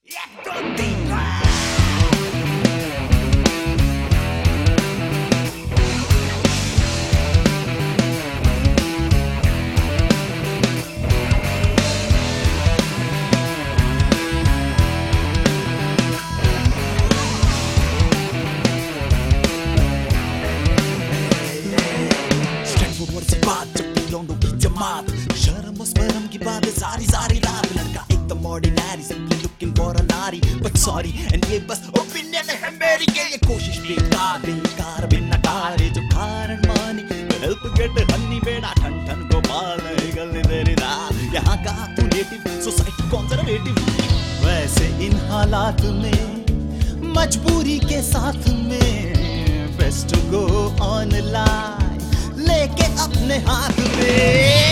शर्म स्मरम की बात सारी सारी रात लड़का एकदम ordinary simply looking for a नारी बट सॉरी एंड ये बस ओपिनियन है मेरी के ये कोशिश बेकार बिना कार जो कारण मानी हेल्प गेट हनी बेड़ा ठन ठन को पाल गल तेरी रात यहाँ का तू नेटिव सोसाइटी कंजर्वेटिव वैसे इन हालात में मजबूरी के साथ में बेस्ट गो ऑन लाइन लेके अपने हाथ में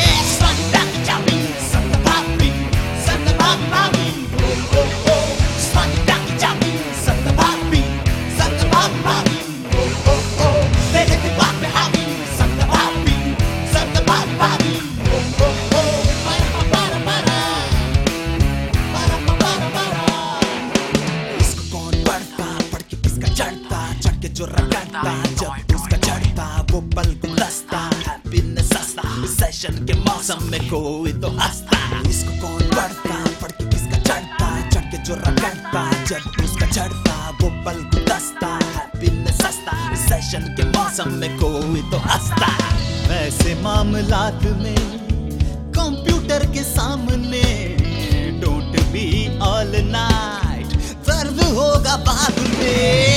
जो रगड़ता जब उसका चढ़ता वो पल गुलदस्ता हैप्पीनेस सस्ता सेशन के मौसम में कोई तो हंसता इसको कौन पढ़ के किसका चढ़ के जो रगड़ता जब उसका चढ़ता वो पल गुलदस्ता हैप्पीनेस सस्ता सेशन के मौसम में कोई तो हंसता वैसे मामलात में कंप्यूटर के सामने डोंट बी ऑल नाइट दर्द होगा बाद में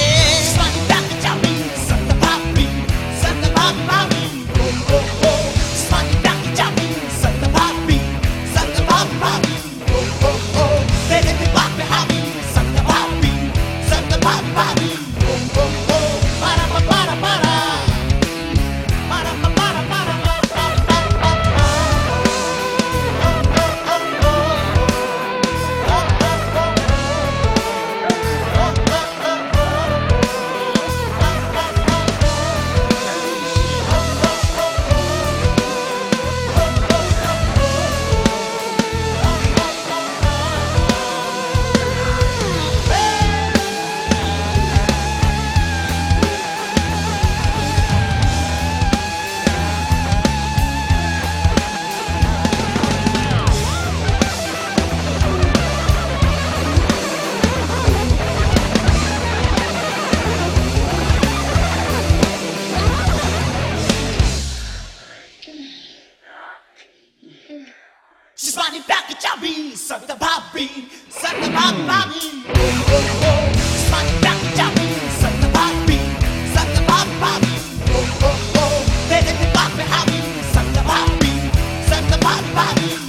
She's running back at Jabby, suck the Bobby, suck the Bobby. She's running back at Jabby, suck the Bobby, suck the Bobby. They let me Bobby, suck the Bobby, suck the Bobby.